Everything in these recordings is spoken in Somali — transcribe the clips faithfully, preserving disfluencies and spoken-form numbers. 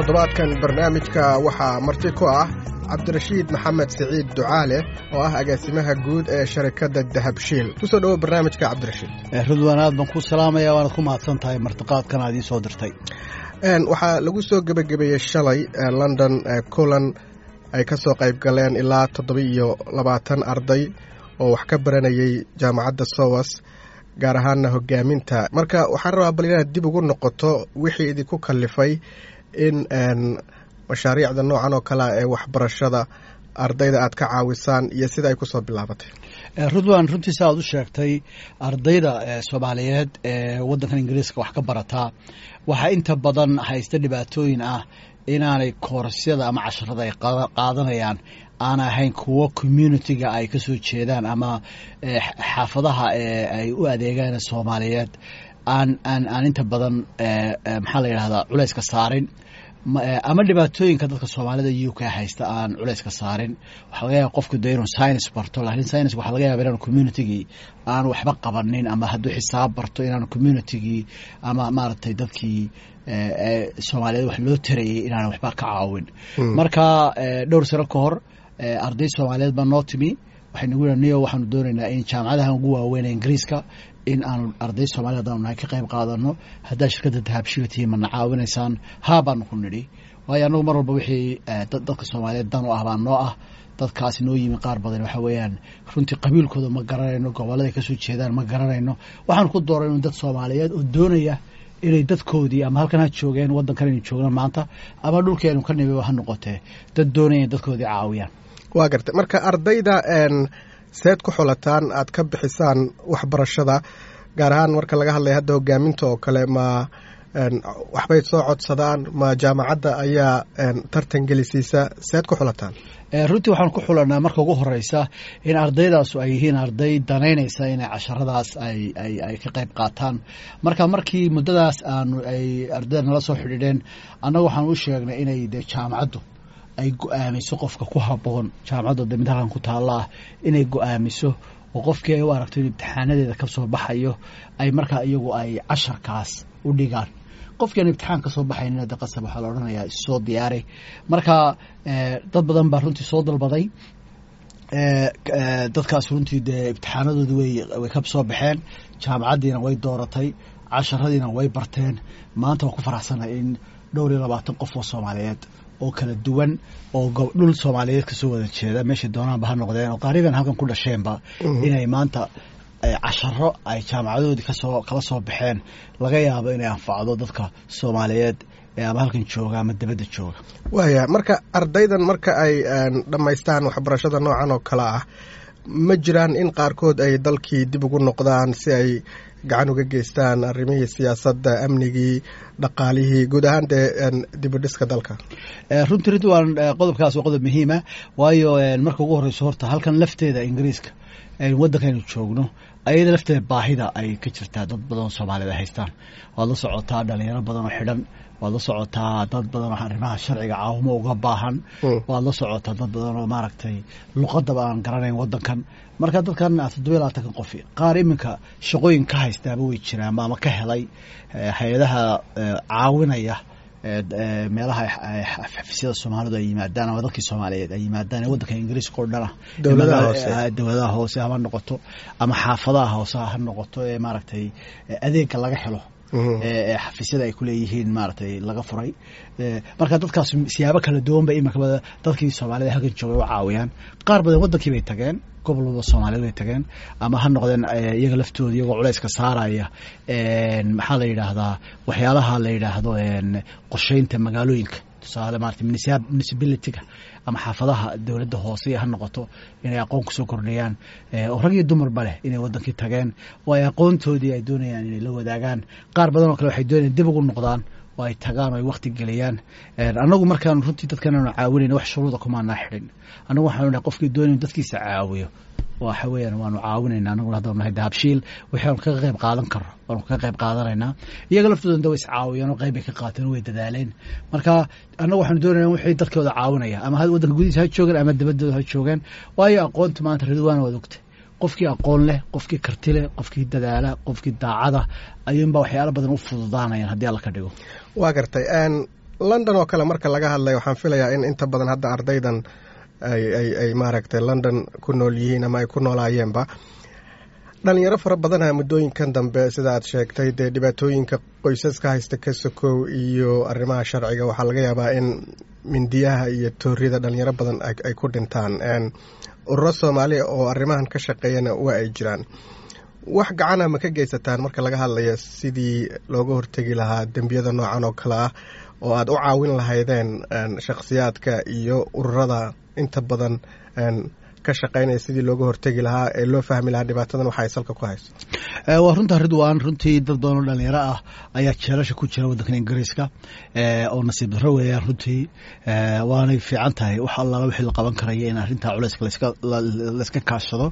toddobaadkan barnaamijka waxaa marti ku ah cabdirashiid maxamed siciid ducaale oo ah agaasimaha guud ee sharikadda dahabshiil kusoo dhawo barnaamijka cabdirashiid. ridwaan aad baan ku salaamaya waanad ku mahadsan tahay martiqaadkan aad ii soo dirtay. waxaa lagu soo gebagabeeyey shalay london kulan ay ka soo qayb galeen ilaa toddoba iyo labaatan arday oo wax ka baranayay jaamacadda sowas gaar ahaanna hogaaminta. marka waxaan rabaa bal inaad dib ugu noqoto wixii idinku kallifay in mashaariicda noocan oo kale ee waxbarashada ardayda aad ka caawisaan iyo sida ay ku soo bilaabatay. ridwaan runtiisa aad u sheegtay ardayda soomaaliyeed ee waddankan ingiriiska wax ka barataa waxaa inta badan haysta dhibaatooyin ah inaanay koorasyada ama casharada ay qaadanayaan aan ahayn kuwo communitiga ay ka soo jeedaan ama xaafadaha ay u adeegaan soomaaliyeed aan aan aan inta badan maxaa la yidhahdaa culayska saarin ama dhibaatooyinka dadka soomaalida u k haysta aan culayska saarin. waxaa laga yaaba qofku de inuu science barto laakiin science waxaa laga yaaba inaanu communitigii aan waxba qabanin ama hadduu xisaab barto inaanu communitigii ama maaragtay dadkii soomaaliyeed wax loo tarayay inaan waxba ka caawin. marka dhowr sano ka hor arday soomaaliyeed baa noo timi waxay nagu yidhaha niyo waxaanu doonaynaa in jaamacadahan ugu waaweyn ee ingiriiska in aanu arday soomaaliyed haddaanu nahay ka qayb qaadano haddaa shirkadda dahabshiil tihiin mana caawinaysaan haa baanu ku nidhi waayo annagu mar walba wixii dadka soomaaliyeed dan u ah baa noo ah. dadkaasi noo yimi qaar badan waxa weeyaan runtii qabiilkooda ma garanayno gobolladay ka soo jeedaan ma garanayno waxaanu ku doorayno dad soomaaliyeed oo doonaya inay dadkoodii ama halkan ha joogeen waddankan aynu joogno maanta ama dhulkeenu ka nimiba ha noqotee dad doonaya in dadkoodii caawiyaan. waa gartay marka ardayda seed ku xulataan aad ka bixisaan waxbarashada gaar ahaan marka laga hadlaya hadda hogaaminta oo kale ma waxbay soo codsadaan ma jaamacadda ayaa tartan gelisiisa seed ku xulataan? runtii waxaan ku xulanaa marka ugu horeysa in ardaydaasu ay yihiin arday danaynaysa inay casharadaas ay ay ay ka qayb qaataan. marka markii muddadaas aanu ay ardayda nala soo xidhiidheen annaga waxaan u sheegnay inay de jaamacaddu ay go-aamiso qofka ku habboon jaamacadda de mid halkan ku taalla ah inay go-aamiso oo qofkii ay u aragto in imtixaanadeeda ka soo baxayo ay markaa iyagu ay casharkaas u dhigaan. qofkii aan imtixaan ka soo baxaynina de qasab waxaa la odhanayaa issoo diyaaray. marka dad badan baa runtii soo dalbaday dadkaas runtii dee imtixaanadoodi way way ka soo baxeen jaamacaddiina way dooratay casharadiina way barteen. maanta waan ku faraxsanahay in dhowr iyo labaatan qof oo soomaaliyeed oo kala duwan oo dhul soomaaliyeed kasoo wada jeeda meeshay doonaanba ha noqdeen oo qaariban halkan ku dhasheenba inay maanta casharo ay jaamacadoodii kasoo kala soo baxeen laga yaabo inay anfacdo dadka soomaaliyeed ee ama halkan jooga ama dibadda jooga. waaya marka ardaydan marka ay dhammaystaan waxbarashada noocan oo kale ah ma jiraan in qaarkood ay dalkii dib ugu noqdaan si ay gacan uga geystaan arrimihii siyaasadda amnigii dhaqaalihii guud ahaan dee dibudhiska dalka? runtii ridwaan qodobkaas waa qodob muhiima waayo marka ugu horreyso horta halkan lafteeda ingiriiska waddankaynu joogno ayada lafteeda baahida ay ka jirtaa dad badan oo soomaaliyed ay haystaan. waad la socotaa dhalinyaro badan oo xidhan waad la socotaa dad badan oo arrimaha sharciga caawimo uga baahan waad la socotaa dad badan oo maaragtay luqadaba aan garanayn waddankan. marka dadkan toddoba iyo labaatankan qofi qaar iminka shaqooyin ka haystaaba way jiraan ama ka helay hay-adaha caawinaya meelaha xafiisyada soomaalidu ay yimaadaan ama dadkii soomaaliyeed ay yimaadaan ee waddanka ingiriiska oo dhan ah dowladaha hoose hama noqoto ama xaafadaha hoose ha noqoto ee maaragtay adeegga laga helo ee xafiisyada ay ku leeyihiin maaragtay laga furay. marka dadkaas siyaabo kala duwan ba iminka dadkii soomaalida halkan joogay u caawiyaan. qaar badan waddankii bay tageen gobol walba soomaaliyeed bay tageen ama ha noqdeen iyaga laftooda iyagoo culayska saaraya maxaa la yidhaahdaa waxyaalaha la yidhaahdo qorsheynta magaalooyinka tusaale maarata municipalityga ama xaafadaha dowladda hoose ha noqoto inay aqoon kusoo kordhayaan oo rag iyo dumarba leh inay waddankii tageen oo ay aqoontoodii ay doonayaan inay la wadaagaan. qaar badan oo kale waxay doonayaan dib ugu noqdaan oo ay tagaan oo ay wakti geliyaan. annagu markaan runtii dadkan aanu caawinayna wax shuruuda kumaanaa xidhin. annagu waxaanu nahay qofkii doonay dadkiisa caawiyo waxa weeyaan waanu caawinaynaa anaguna haddaan nahay dahabshiil waxaanu kaga qayb qaadan karno waanu kaga qayb qaadanaynaa. iyaga laftooda way is caawiyaan oo qayb ay ka qaateen way dadaaleen. marka annagu waxaanu doonaynaa wixii dadkooda caawinaya ama waddanka gudihiisa ha joogaan ama dibaddooda ha joogaan waayo aqoonta maanta ridwaan waad ogtay qofkii aqoon leh qofkii karti leh qofkii dadaala qofkii daacada ayuunbaa waxyaalo badan u fududaanayaan haddii alla ka dhigo. waa gartay london oo kale marka laga hadlay waxaan filayaa in inta badan hadda ardaydan ay ay ay maaragtay london ku nool yihiin ama ay ku noolaayeenba dhalinyaro fara badana muddooyinkan dambe sida aad sheegtay dee dhibaatooyinka qoysaska haysta ka sokow iyo arrimaha sharciga waxaa laga yaabaa in mindiyaha iyo tooriyada dhalinyaro badan ay ku dhintaan ururo soomaaliya oo arrimahan ka shaqeeyana waa ay jiraan wax gacana ma ka geysataan marka laga hadlayo sidii looga hortegi lahaa dembiyada noocan oo kale ah oo aad u caawin lahaydeen shakhsiyaadka iyo ururada inta badan ka shaqeynaya sidii looga hortegi lahaa ee loo fahmi lahaa dhibaatadan waxa ay salka ku hayso? waa runta ridwaan runtii dad badan oo dhalinyaro ah ayaa jeelasha ku jira waddankan ingiriiska oo nasiib darro weeyaan runtii waanay fiican tahay wax allaala wixii la qaban karaya in arrintaa culayska layska kaashado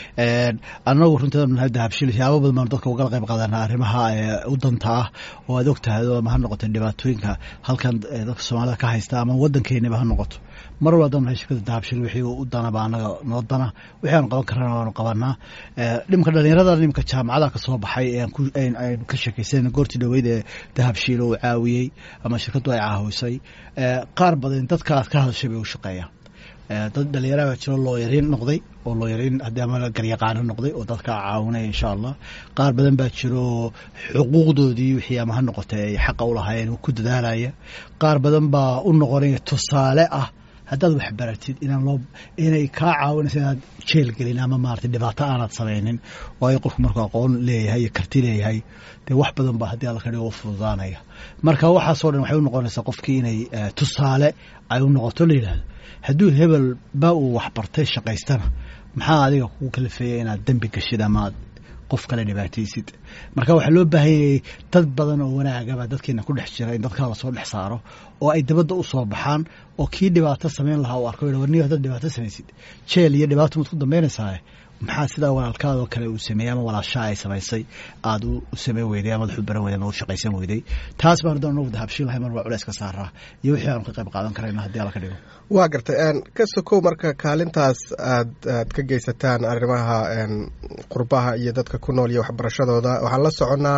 annagu runtii dahabshiil siyaabo badan baan dadka ugala qayb qaadanaa arrimaha u danta ah oo aad og tahay ama ha noqoto dhibaatooyinka halkan dadka soomaalida ka haysta ama waddankeeniba ha noqoto mar walba dana shirkada dahabshiil wixii u danaba annaga noo dana wixii aanu qaban karana waanu qabanaa dhimka dhalinyarada dhimka jaamacada ka soo baxay aynu ka sheekaysan goortii dhaweyd ee dahabshiil uu caawiyey ama shirkadu ay caawisay qaar badan dadkaas ka hadashay bay u shaqeeyaan dad dhalinyaro baa jiro looyariin noqday oo looyariin haddii ama garyaqaano noqday oo dadka caawinaya insha allah qaar badan baa jiro xuquuqdoodii wixii ama ha noqotay ay xaqa u lahaayeen ku dadaalaya qaar badan baa u noqonaya tusaale ah haddaad wax baratid inaan loo inay kaa caawinayso inaad jeel gelin ama maaragtay dhibaato aanaad samaynin oo ay qofku markuu aqoon leeyahay iyo karti leeyahay dee wax badan baa haddii alla ka dhigo u fududaanaya marka waxaasoo dhan waxay u noqonaysaa qofkii inay tusaale ay u noqoto la yidhaahdo hadduu hebel ba uu wax bartay shaqaystana maxaa adiga kugu kalifeeya inaad dembi gashid ama aad qof kale dhibaataysid marka waxaa loo baahan yayay dad badan oo wanaagaba dadkeena ku dhex jira in dadkaa lasoo dhex saaro oo ay dabadda u soo baxaan oo kii dhibaato samayn lahaa u arko warniyo haddaad dhibaato samaysid jeel iyo dhibaato maad ku dambaynaysaa maxaa sidaa walaalkaadoo kale uu sameeyey ama walaashaa ay samaysay aada u sameyn weyday ama wax u baran weyday ama u shaqaysan weyday taas baan haddaan nagu dahabshiil lahay mar waa culays ka saaraa iyo wixii aanu ka qayb qaadan karayna haddii alla ka dhigo waa gartay ka sokow marka kaalintaas aad aad ka geysataan arrimaha qurbaha iyo dadka ku nool iyo waxbarashadooda waxaan la soconnaa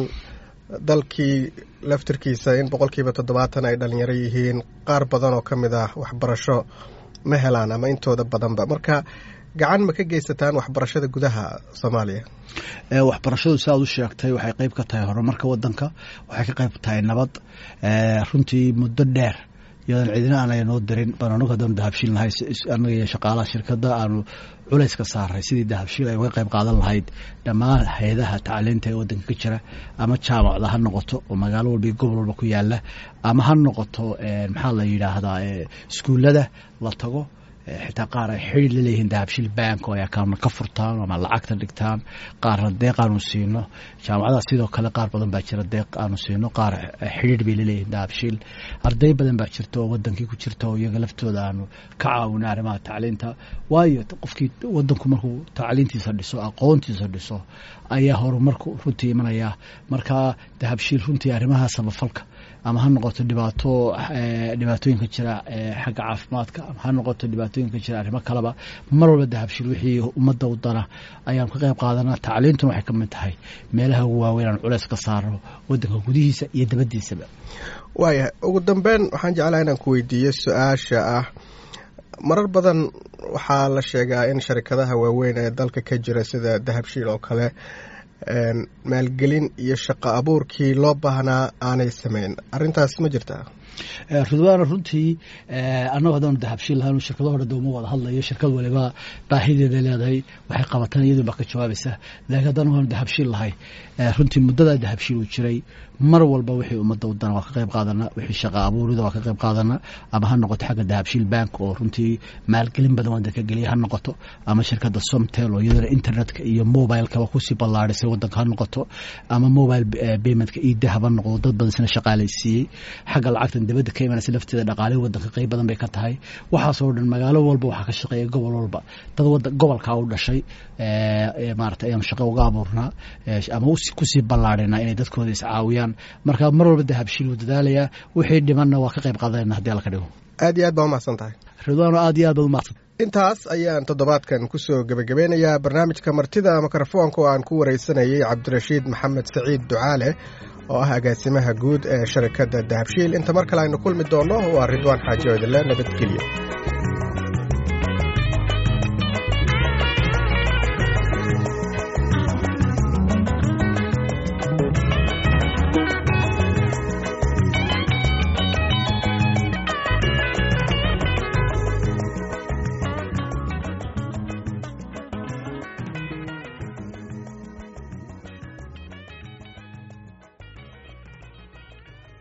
dalkii laftirkiisa in boqolkiiba toddobaatan ay dhalinyaro yihiin qaar badan oo ka mid ah waxbarasho ma helaan ama intooda badanba marka gacan ma ka geysataan waxbarashada gudaha soomaaliya? waxbarashadu si aad u sheegtay waxay qayb ka tahay horumarka waddanka waxay ka qayb tahay nabad runtii muddo dheer iyadan cidina aanay noo dirin baan anagu haddaan dahabshiil nahay annaga iyo shaqaalaha shirkadda aanu culays ka saaray sidii dahabshiil ay uga qayb qaadan lahayd dhammaan hay-adaha tacliinta ee waddanka ka jira ama jaamacda ha noqoto oo magaalo walba iyo gobol walba ku yaala ama ha noqoto maxaa la yidhaahdaa iskuullada la tago xitaa qaar ay xidhiir la leeyihiin dahabshiil bank oo ay akaana ka furtaan ama lacagta dhigtaan qaarna deeq aanu siino jaamacadaha sidoo kale qaar badan baa jira deeq aanu siino qaar xidhiir bay laleeyihiin dahabshiil arday badan baa jirta oo wadankii ku jirta oo iyaga laftooda aanu ka caawina arrimaha tacliinta waayo qofkii wadanku markuu tacliintiisa dhiso aqoontiisa dhiso ayaa horumarku runtii imanaya marka dahabshiil runtii arrimaha samafalka ama ha noqoto dhibaato dhibaatooyinka jira xagga caafimaadka ama ha noqoto dhibaatooyinka jira arrimo kaleba mar walba dahabshiil wixii ummadda u dana ayaan ka qayb qaadanaa tacliintuna waxay ka mid tahay meelaha ugu waaweyn aan culays ka saarno waddanka gudihiisa iyo dabaddiisaba. waayahay ugu dambeyn waxaan jeclaha inaan ku weydiiyo su-aasha ah marar badan waxaa la sheegaa in sharikadaha waaweyn ee dalka ka jira sida dahabshiil oo kale maalgelin iyo shaqo abuurkii loo baahnaa aanay samayn arrintaas ma jirtaa? ridwaana runtii annagu haddaanu dahabshiil lahayn shirkado hore de uma wada hadlayo shirkad waliba baahideeda leedahay waxay qabataan iyadun baa ka jawaabaysa laakiin haddaan waanu dahabshiil lahay runtii muddadaa dahabshiil uu jiray mar walba wixii ummadda u dana waa ka qayb qaadana wixii shaqa abuurida waa ka qayb qaadana ama ha noqoto xagga dahabshiil bank oo runtii maalgelin badan waddanka geliya ha noqoto ama shirkadda somtel oo iyadana internetka iyo mobilekaba kusii ballaadhisay waddanka ha noqoto ama mobile paymentka iyo dahab ha noqdo dad badan sina shaqaalaysiiyey xagga lacagta dibadda ka imanaysa lafteeda dhaqaalihi waddanka qayb badan bay ka tahay waxaasoo dhan magaalo walba waxaa ka shaqeeya gobol walba dad wada gobolkaa u dhashay maarata ayaanu shaqo uga abuurnaa ama kusii ballaadhinaa inay dadkooda iscaawiyaan marka mar walba dahabshiil wuu dadaalayaa wixii dhimanna waa ka qayb qaadanayna haddii alla ka dhigo. aad iyo aad baa umahadsan tahay ridwaano aad iyo aad baad umahadsan. intaas ayaan toddobaadkan kusoo gebagabeynayaa barnaamijka martida mikrofoonka oo aan ku wareysanayay cabdirashiid maxamed saciid ducaale oo ah agaasimaha guud ee sharikadda dahabshiil. Inta mar kale aynu kulmi doono waa Ridwaan Xaaji oo idin leh nabadgelyo.